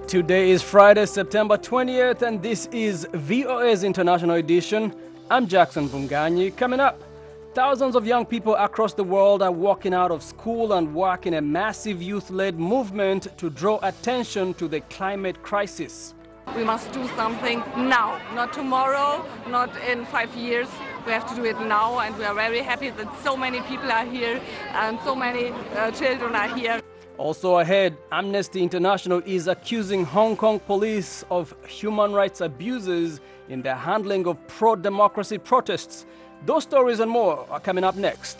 Today is Friday, September 20th, and this is VOA's International Edition. I'm Jackson Bunganyi. Coming up, thousands of young people across the world are walking out of school and work in a massive youth-led movement to draw attention to the climate crisis. We must do something now, not tomorrow, not in 5 years. We have to do it now, and we are very happy that so many people are here and so many children are here. Also ahead, Amnesty International is accusing Hong Kong police of human rights abuses in their handling of pro-democracy protests. Those stories and more are coming up next.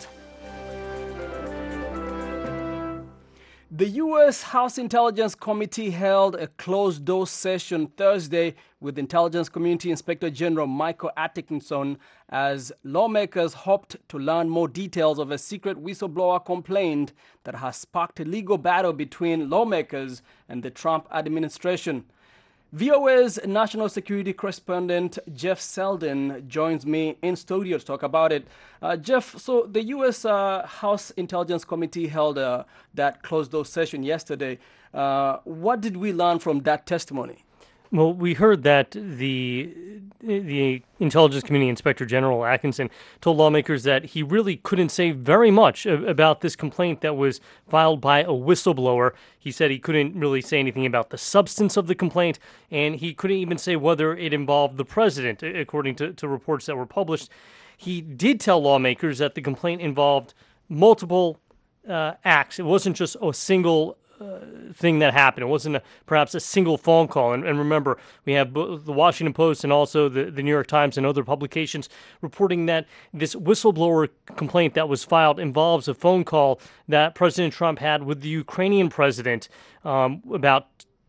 The U.S. House Intelligence Committee held a closed-door session Thursday with Intelligence Community Inspector General Michael Atkinson as lawmakers hoped to learn more details of a secret whistleblower complaint that has sparked a legal battle between lawmakers and the Trump administration. VOA's national security correspondent Jeff Selden joins me in studio to talk about it. Jeff, so the U.S. House Intelligence Committee held that closed-door session yesterday. What did we learn from that testimony? Well, we heard that the Intelligence Community Inspector General Atkinson told lawmakers that he really couldn't say very much about this complaint that was filed by a whistleblower. He said he couldn't really say anything about the substance of the complaint, and he couldn't even say whether it involved the president, according to reports that were published. He did tell lawmakers that the complaint involved multiple acts. It wasn't just a single thing that happened. It wasn't perhaps a single phone call. And remember, we have the Washington Post and also the New York Times and other publications reporting that this whistleblower complaint that was filed involves a phone call that President Trump had with the Ukrainian president about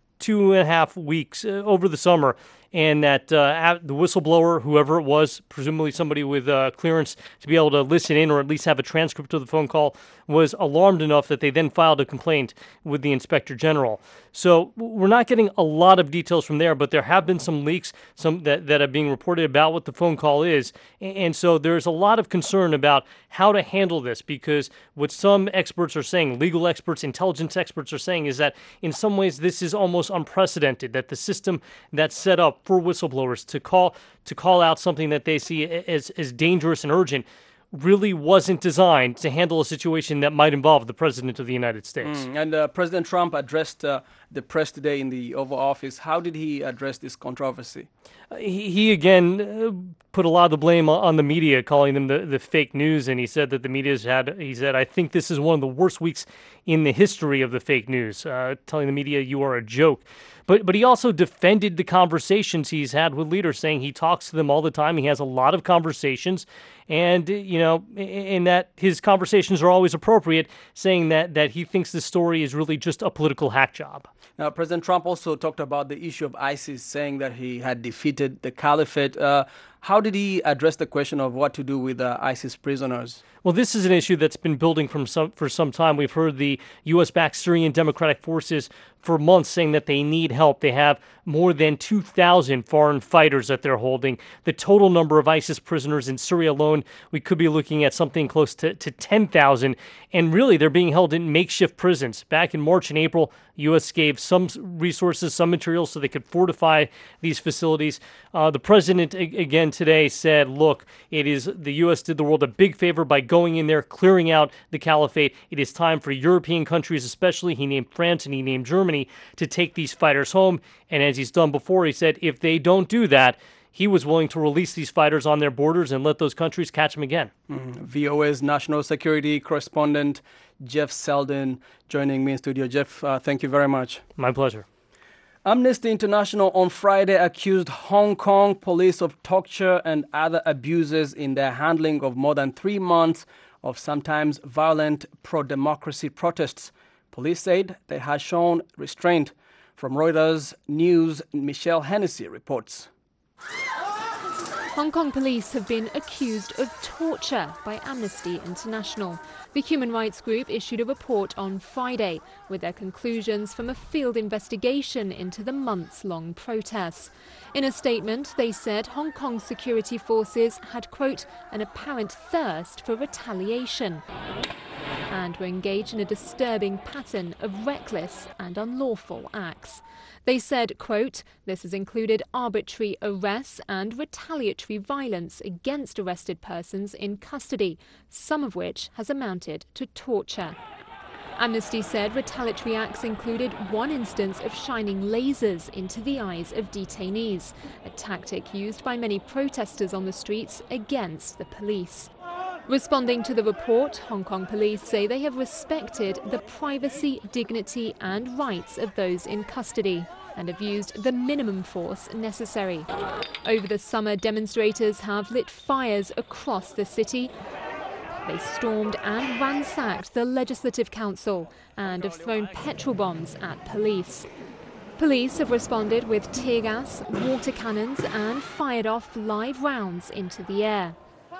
2.5 weeks over the summer. And that the whistleblower, whoever it was, presumably somebody with clearance to be able to listen in or at least have a transcript of the phone call, was alarmed enough that they then filed a complaint with the Inspector General. So we're not getting a lot of details from there, but there have been some leaks that are being reported about what the phone call is. And so there's a lot of concern about how to handle this, because what some experts are saying, legal experts, intelligence experts are saying, is that in some ways this is almost unprecedented, that the system that's set up for whistleblowers to call out something that they see as dangerous and urgent really wasn't designed to handle a situation that might involve the President of the United States. And President Trump addressed the press today in the Oval Office. How did he address this controversy? He again put a lot of the blame on the media, calling them the fake news, and he said that the media's he said, I think this is one of the worst weeks in the history of the fake news, telling the media you are a joke. But he also defended the conversations he's had with leaders, saying he talks to them all the time. He has a lot of conversations, and, in that his conversations are always appropriate, saying that he thinks the story is really just a political hack job. Now, President Trump also talked about the issue of ISIS, saying that he had defeated the caliphate. How did he address the question of what to do with ISIS prisoners? Well, this is an issue that's been building for some time. We've heard the U.S.-backed Syrian Democratic Forces for months saying that they need help. They have more than 2,000 foreign fighters that they're holding. The total number of ISIS prisoners in Syria alone, we could be looking at something close to 10,000. And really, they're being held in makeshift prisons. Back in March and April, the U.S. gave some resources, some materials so they could fortify these facilities. The president, again, today said, look, the U.S. did the world a big favor by going in there, clearing out the caliphate. It is time for European countries, especially, he named France and he named Germany, to take these fighters home. And as he's done before, he said if they don't do that, he was willing to release these fighters on their borders and let those countries catch them again. VOA's national security correspondent Jeff Selden joining me in studio. Jeff, thank you very much. My pleasure. Amnesty International on Friday accused Hong Kong police of torture and other abuses in their handling of more than 3 months of sometimes violent pro-democracy protests. Police said they had shown restraint. From Reuters News, Michelle Hennessy reports. Hong Kong police have been accused of torture by Amnesty International. The human rights group issued a report on Friday with their conclusions from a field investigation into the months-long protests. In a statement, they said Hong Kong security forces had, quote, an apparent thirst for retaliation. and were engaged in a disturbing pattern of reckless and unlawful acts. They said, quote, "This has included arbitrary arrests and retaliatory violence against arrested persons in custody, some of which has amounted to torture." Amnesty said retaliatory acts included one instance of shining lasers into the eyes of detainees, a tactic used by many protesters on the streets against the police. Responding to the report, Hong Kong police say they have respected the privacy, dignity and rights of those in custody and have used the minimum force necessary. Over the summer, demonstrators have lit fires across the city. They stormed and ransacked the Legislative Council and have thrown petrol bombs at police. Police have responded with tear gas, water cannons and fired off live rounds into the air.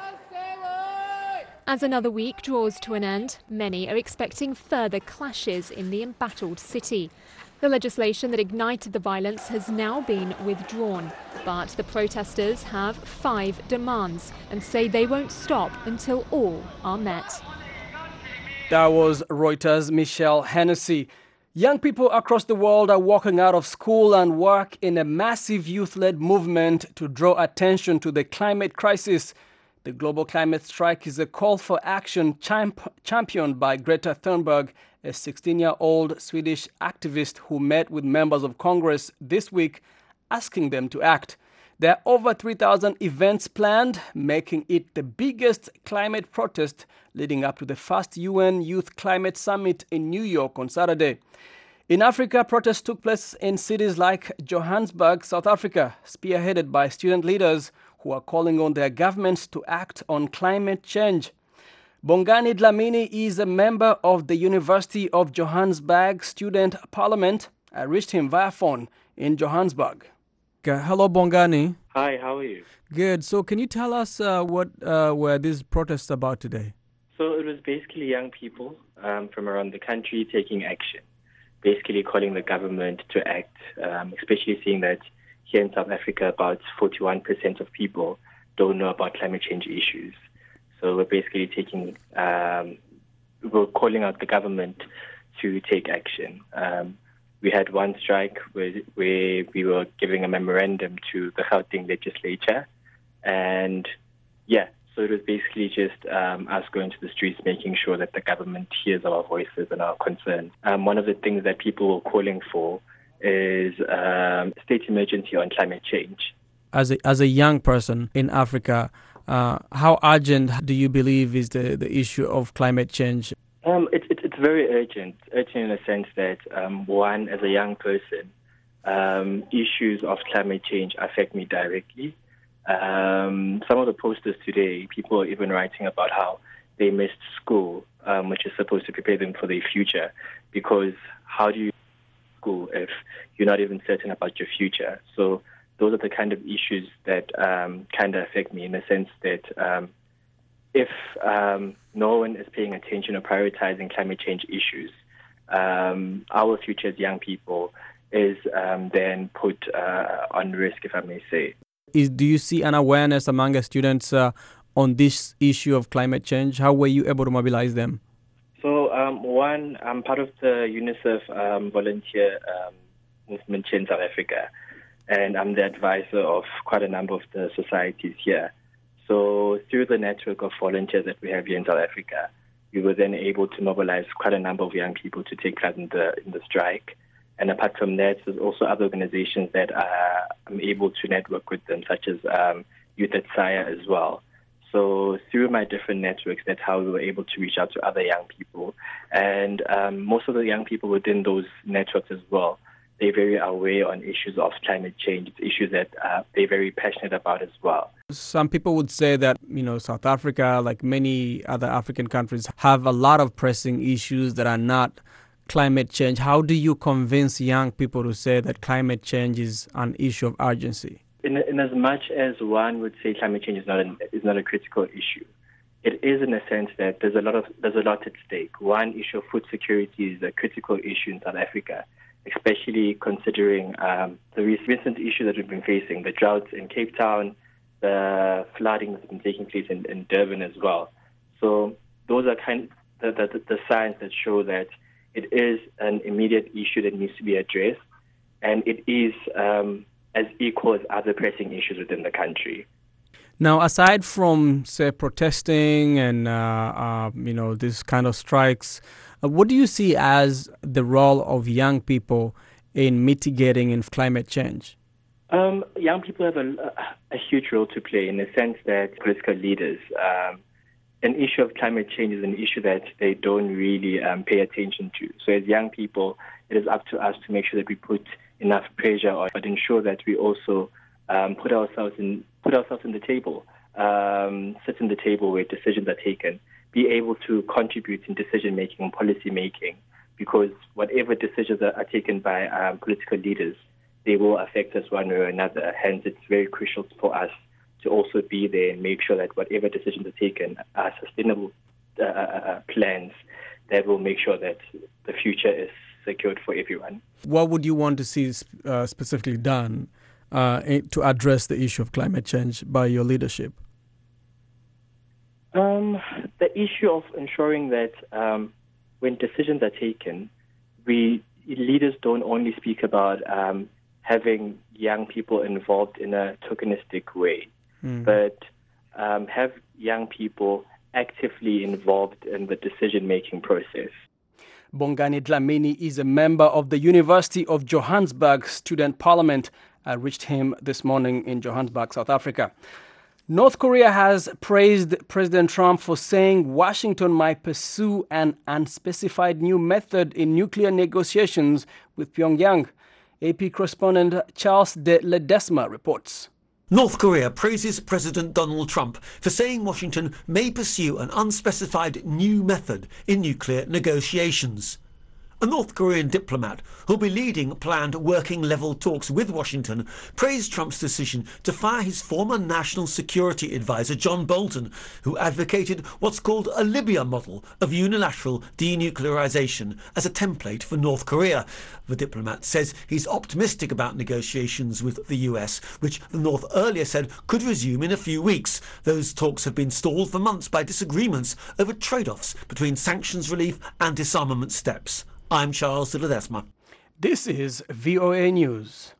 As another week draws to an end, many are expecting further clashes in the embattled city. The legislation that ignited the violence has now been withdrawn, but the protesters have 5 demands and say they won't stop until all are met. That was Reuters' Michelle Hennessy. Young people across the world are walking out of school and work in a massive youth-led movement to draw attention to the climate crisis. The global climate strike is a call for action championed by Greta Thunberg, a 16-year-old Swedish activist who met with members of Congress this week, asking them to act. There are over 3,000 events planned, making it the biggest climate protest leading up to the first UN Youth Climate Summit in New York on Saturday. In Africa, protests took place in cities like Johannesburg, South Africa, spearheaded by student leaders who are calling on their governments to act on climate change. Bongani Dlamini is a member of the University of Johannesburg Student Parliament. I reached him via phone in Johannesburg. Hello, Bongani. Hi, how are you? Good. So can you tell us what were these protests about today? So it was basically young people from around the country taking action, basically calling the government to act, especially seeing that here in South Africa, about 41% of people don't know about climate change issues. So we're basically we're calling out the government to take action. We had one strike where we were giving a memorandum to the Gauteng legislature. And so it was basically just us going to the streets, making sure that the government hears our voices and our concerns. One of the things that people were calling for is state emergency on climate change. As a young person in Africa, how urgent do you believe is the issue of climate change? It's very urgent in the sense that, one, as a young person, issues of climate change affect me directly. Some of the posters today, people are even writing about how they missed school, which is supposed to prepare them for their future, because how do you school if you're not even certain about your future? So those are the kind of issues that kind of affect me in the sense that if no one is paying attention or prioritizing climate change issues, our future as young people is then put on risk, if I may say. Do you see an awareness among the students on this issue of climate change? How were you able to mobilize them? So, one, I'm part of the UNICEF volunteer movement here in South Africa, and I'm the advisor of quite a number of the societies here. So, through the network of volunteers that we have here in South Africa, we were then able to mobilize quite a number of young people to take part in the strike. And apart from that, there's also other organizations that I'm able to network with them, such as Youth at SIRE as well. So through my different networks, that's how we were able to reach out to other young people. And most of the young people within those networks as well, they're very aware on issues of climate change. It's issues that they're very passionate about as well. Some people would say that, South Africa, like many other African countries, have a lot of pressing issues that are not climate change. How do you convince young people to say that climate change is an issue of urgency? In as much as one would say climate change is not a critical issue, it is in a sense that there's a lot at stake. One, issue of food security is a critical issue in South Africa, especially considering the recent issues that we've been facing, the droughts in Cape Town, the flooding that's been taking place in Durban as well. So those are the signs that show that it is an immediate issue that needs to be addressed, and it is as equal as other pressing issues within the country. Now, aside from, say, protesting and, this kind of strikes, what do you see as the role of young people in mitigating in climate change? Young people have a huge role to play in the sense that political leaders, an issue of climate change is an issue that they don't really pay attention to. So as young people, it is up to us to make sure that we put enough pressure on, but ensure that we also put ourselves in the table, sit in the table where decisions are taken, be able to contribute in decision making and policy making, because whatever decisions are taken by political leaders, they will affect us one way or another. Hence, it's very crucial for us to also be there and make sure that whatever decisions are taken are sustainable plans that will make sure that the future is secured for everyone. What would you want to see specifically done to address the issue of climate change by your leadership? The issue of ensuring that when decisions are taken, leaders don't only speak about having young people involved in a tokenistic way, but have young people actively involved in the decision-making process. Bongani Dlamini is a member of the University of Johannesburg Student Parliament. I reached him this morning in Johannesburg, South Africa. North Korea has praised President Trump for saying Washington might pursue an unspecified new method in nuclear negotiations with Pyongyang. AP correspondent Charles de Ledesma reports. North Korea praises President Donald Trump for saying Washington may pursue an unspecified new method in nuclear negotiations. A North Korean diplomat who'll be leading planned working-level talks with Washington praised Trump's decision to fire his former national security advisor John Bolton, who advocated what's called a Libya model of unilateral denuclearization as a template for North Korea. The diplomat says he's optimistic about negotiations with the US, which the North earlier said could resume in a few weeks. Those talks have been stalled for months by disagreements over trade-offs between sanctions relief and disarmament steps. I'm Charles de Ledesma. This is VOA News.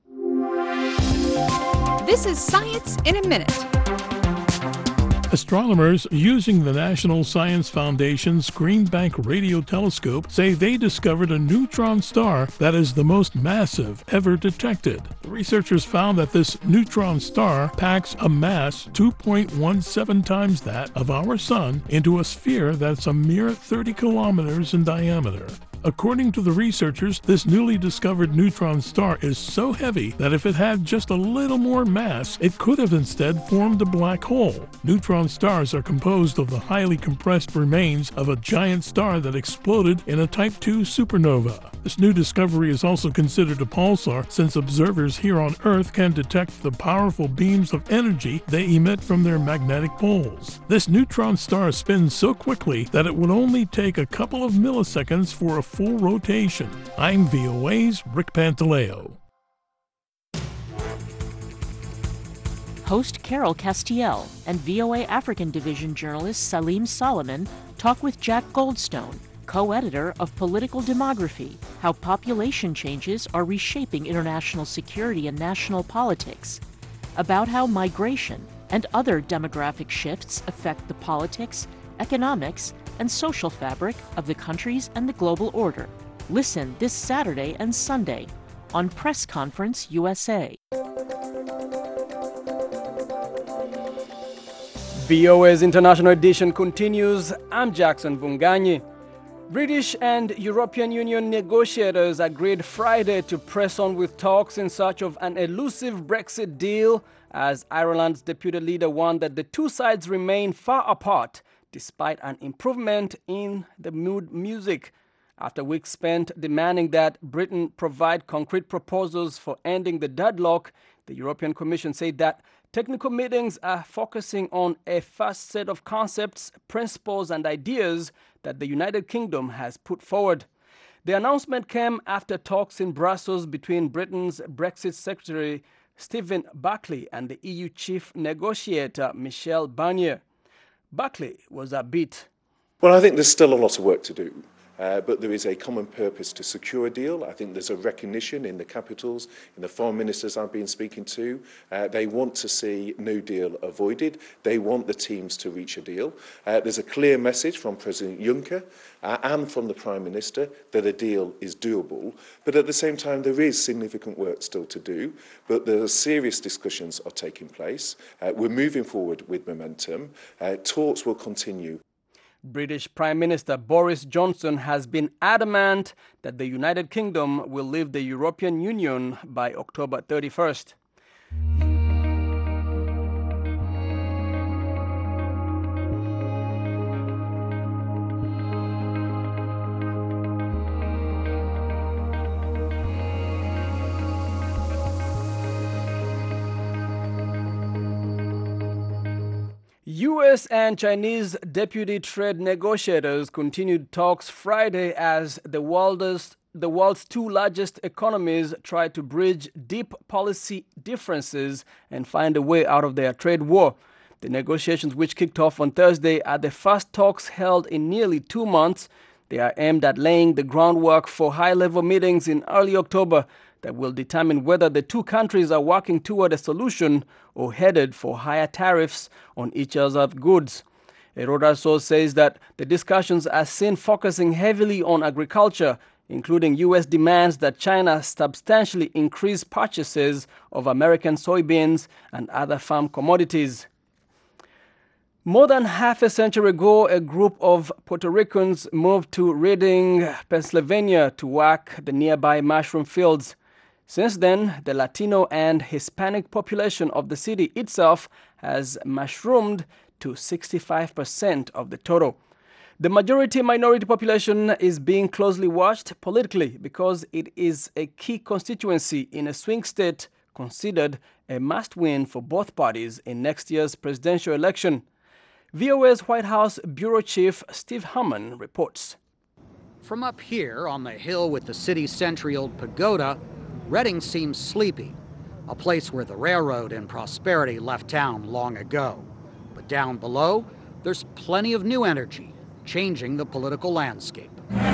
This is Science in a Minute. Astronomers using the National Science Foundation's Green Bank Radio Telescope say they discovered a neutron star that is the most massive ever detected. The researchers found that this neutron star packs a mass 2.17 times that of our Sun into a sphere that's a mere 30 kilometers in diameter. According to the researchers, this newly discovered neutron star is so heavy that if it had just a little more mass, it could have instead formed a black hole. Neutron stars are composed of the highly compressed remains of a giant star that exploded in a Type II supernova. This new discovery is also considered a pulsar, since observers here on Earth can detect the powerful beams of energy they emit from their magnetic poles. This neutron star spins so quickly that it would only take a couple of milliseconds for a full rotation. I'm VOA's Rick Pantaleo. Host Carol Castiel and VOA African Division journalist Salim Solomon talk with Jack Goldstone, co-editor of Political Demography, how population changes are reshaping international security and national politics, about how migration and other demographic shifts affect the politics, economics, and social fabric of the countries and the global order. Listen this Saturday and Sunday on Press Conference USA. VOA's International Edition continues. I'm Jackson Vunganyi. British and European Union negotiators agreed Friday to press on with talks in search of an elusive Brexit deal, as Ireland's deputy leader warned that the two sides remain far apart despite an improvement in the mood music. After weeks spent demanding that Britain provide concrete proposals for ending the deadlock, the European Commission said that technical meetings are focusing on a first set of concepts, principles and ideas that the United Kingdom has put forward. The announcement came after talks in Brussels between Britain's Brexit Secretary Stephen Buckley and the EU chief negotiator Michel Barnier. Buckley was upbeat. Well, I think there's still a lot of work to do. But there is a common purpose to secure a deal. I think there's a recognition in the capitals, in the foreign ministers I've been speaking to. They want to see no deal avoided. They want the teams to reach a deal. There's a clear message from President Juncker and from the Prime Minister that a deal is doable. But at the same time, there is significant work still to do. But the serious discussions are taking place. We're moving forward with momentum. Talks will continue. British Prime Minister Boris Johnson has been adamant that the United Kingdom will leave the European Union by October 31st. U.S. and Chinese deputy trade negotiators continued talks Friday as the world's two largest economies try to bridge deep policy differences and find a way out of their trade war. The negotiations, which kicked off on Thursday, are the first talks held in nearly 2 months. They are aimed at laying the groundwork for high-level meetings in early October that will determine whether the two countries are working toward a solution or headed for higher tariffs on each other's goods. A Reuters source says that the discussions are seen focusing heavily on agriculture, including U.S. demands that China substantially increase purchases of American soybeans and other farm commodities. More than half a century ago, a group of Puerto Ricans moved to Reading, Pennsylvania to work the nearby mushroom fields. Since then, the Latino and Hispanic population of the city itself has mushroomed to 65% of the total. The majority-minority population is being closely watched politically because it is a key constituency in a swing state considered a must-win for both parties in next year's presidential election. VOA's White House Bureau Chief Steve Herman reports. From up here on the hill with the city's century-old pagoda, Reading seems sleepy, a place where the railroad and prosperity left town long ago. But down below, there's plenty of new energy, changing the political landscape.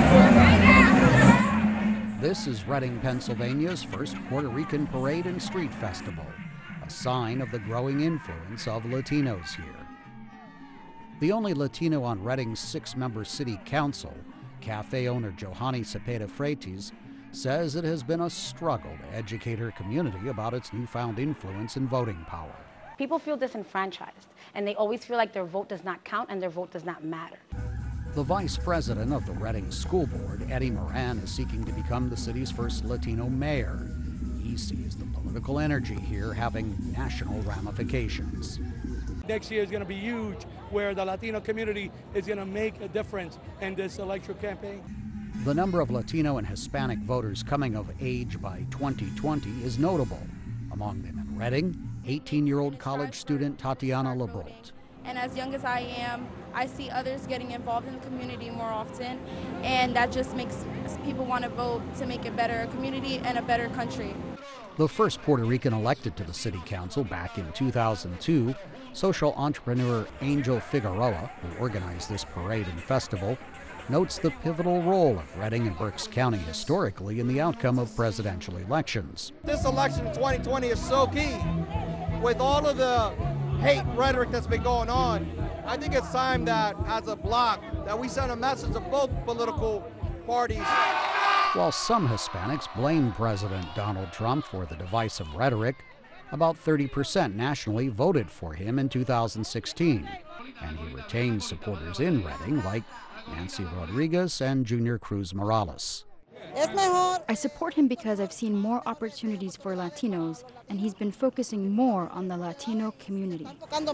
This is Reading, Pennsylvania's first Puerto Rican Parade and Street Festival, a sign of the growing influence of Latinos here. The only Latino on Reading's 6-member city council, cafe owner Johanny Cepeda Freites, says it has been a struggle to educate her community about its newfound influence and voting power. People feel disenfranchised, and they always feel like their vote does not count and their vote does not matter. The vice president of the Reading School Board, Eddie Moran, is seeking to become the city's first Latino mayor. He sees the political energy here having national ramifications. Next year is going to be huge, where the Latino community is going to make a difference in this election campaign. The number of Latino and Hispanic voters coming of age by 2020 is notable. Among them in Reading, 18-year-old college student Tatiana Lebrolt. And as young as I am, I see others getting involved in the community more often, and that just makes people want to vote to make a better community and a better country. The first Puerto Rican elected to the city council back in 2002, social entrepreneur Angel Figueroa, who organized this parade and festival, notes the pivotal role of Reading and Berks County historically in the outcome of presidential elections. This election in 2020 is so key. With all of the hate rhetoric that's been going on, I think it's time that as a bloc that we send a message to both political parties. While some Hispanics blame President Donald Trump for the divisive rhetoric, about 30% nationally voted for him in 2016, and he retained supporters in Reading like Nancy Rodriguez and Junior Cruz Morales. I support him because I've seen more opportunities for Latinos, and he's been focusing more on the Latino community.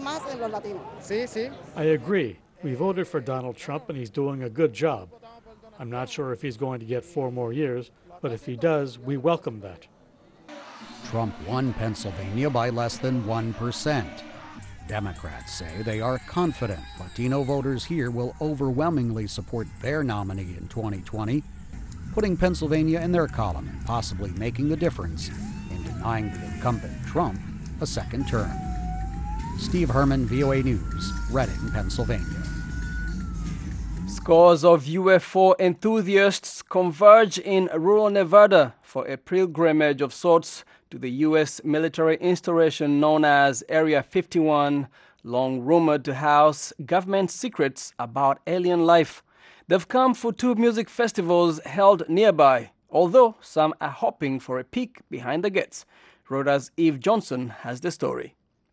I agree. We voted for Donald Trump, and he's doing a good job. I'm not sure if he's going to get 4 more years, but if he does, we welcome that. Trump won Pennsylvania by less than 1%. Democrats say they are confident Latino voters here will overwhelmingly support their nominee in 2020, putting Pennsylvania in their column and possibly making the difference in denying the incumbent Trump a second term. Steve Herman, VOA News, Reading, Pennsylvania. Scores of UFO enthusiasts converge in rural Nevada for a pilgrimage of sorts to the U.S. military installation known as Area 51, long rumored to house government secrets about alien life. They've come for 2 music festivals held nearby, although some are hoping for a peek behind the gates. Reuters' Eve Johnson has the story.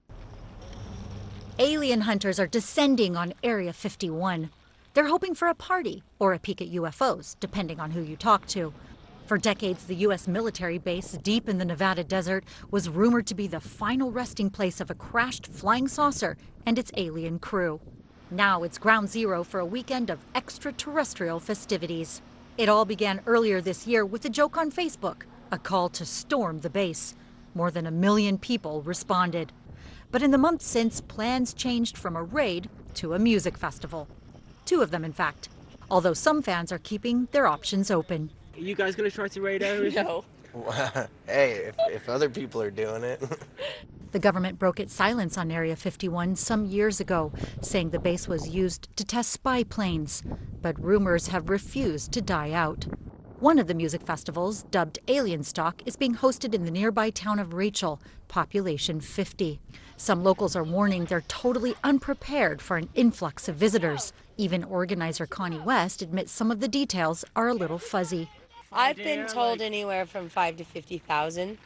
Alien hunters are descending on Area 51. They're hoping for a party or a peek at UFOs, depending on who you talk to. For decades, the U.S. military base deep in the Nevada desert was rumored to be the final resting place of a crashed flying saucer and its alien crew. Now it's ground zero for a weekend of extraterrestrial festivities. It all began earlier this year with a joke on Facebook, a call to storm the base. More than 1 million people responded. But in the months since, plans changed from a raid to a music festival. 2 of them, in fact, although some fans are keeping their options open. Are you guys going to try to raid areas? No. Hey, if other people are doing it. The government broke its silence on Area 51 some years ago, saying the base was used to test spy planes. But rumors have refused to die out. One of the music festivals, dubbed Alien Stock, is being hosted in the nearby town of Rachel, population 50. Some locals are warning they're totally unprepared for an influx of visitors. Even organizer Connie West admits some of the details are a little fuzzy. I've been told anywhere from 5 to 50,000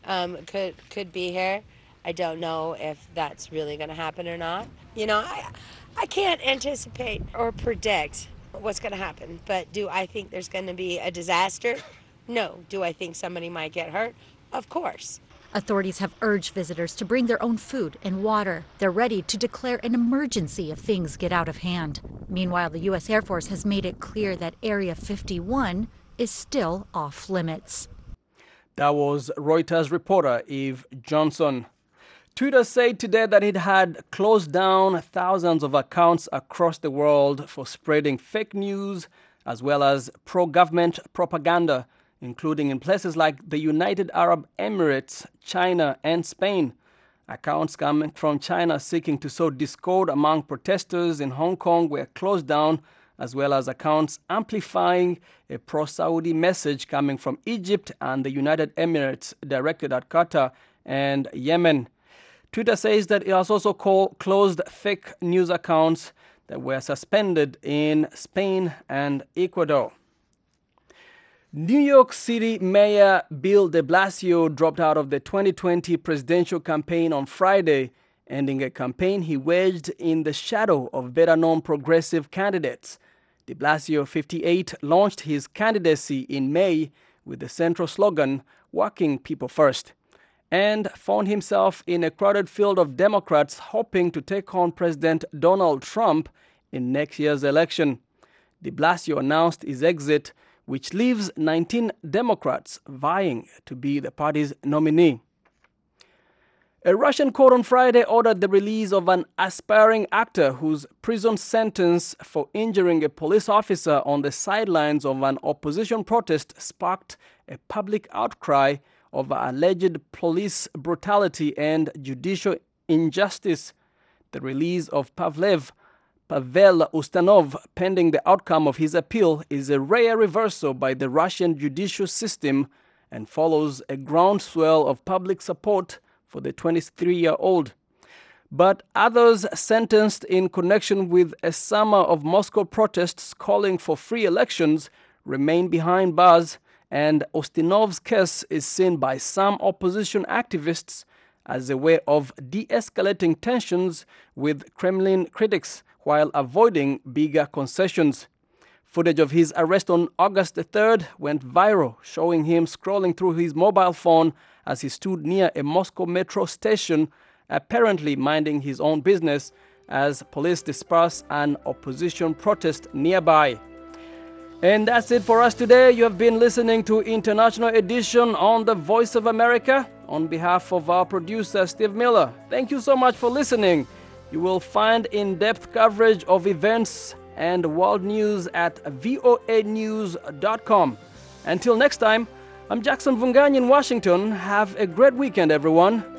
could be here. I don't know if that's really going to happen or not. You know, I can't anticipate or predict what's going to happen, but do I think there's going to be a disaster? No. Do I think somebody might get hurt? Of course. Authorities have urged visitors to bring their own food and water. They're ready to declare an emergency if things get out of hand. Meanwhile, the U.S. Air Force has made it clear that Area 51 is still off limits. That was Reuters reporter Eve Johnson. Twitter said today that it had closed down thousands of accounts across the world for spreading fake news as well as pro-government propaganda, including in places like the United Arab Emirates, China, and Spain. Accounts coming from China seeking to sow discord among protesters in Hong Kong were closed down, as well as accounts amplifying a pro-Saudi message coming from Egypt and the United Emirates directed at Qatar and Yemen. Twitter says that it has also closed fake news accounts that were suspended in Spain and Ecuador. New York City Mayor Bill de Blasio dropped out of the 2020 presidential campaign on Friday, ending a campaign he waged in the shadow of better-known progressive candidates. De Blasio, 58, launched his candidacy in May with the central slogan, "Working People First," and found himself in a crowded field of Democrats hoping to take on President Donald Trump in next year's election. De Blasio announced his exit, which leaves 19 Democrats vying to be the party's nominee. A Russian court on Friday ordered the release of an aspiring actor whose prison sentence for injuring a police officer on the sidelines of an opposition protest sparked a public outcry over alleged police brutality and judicial injustice. The release of Pavel Ustanov, pending the outcome of his appeal, is a rare reversal by the Russian judicial system and follows a groundswell of public support for the 23-year-old. But others sentenced in connection with a summer of Moscow protests calling for free elections remain behind bars, and Ustinov's case is seen by some opposition activists as a way of de-escalating tensions with Kremlin critics while avoiding bigger concessions. Footage of his arrest on August 3rd went viral, showing him scrolling through his mobile phone as he stood near a Moscow metro station, apparently minding his own business as police disperse an opposition protest nearby. And that's it for us today. You have been listening to International Edition on the Voice of America. On behalf of our producer, Steve Miller, thank you so much for listening. You will find in-depth coverage of events and world news at voanews.com. Until next time, I'm Jackson Vunganyi in Washington. Have a great weekend, everyone.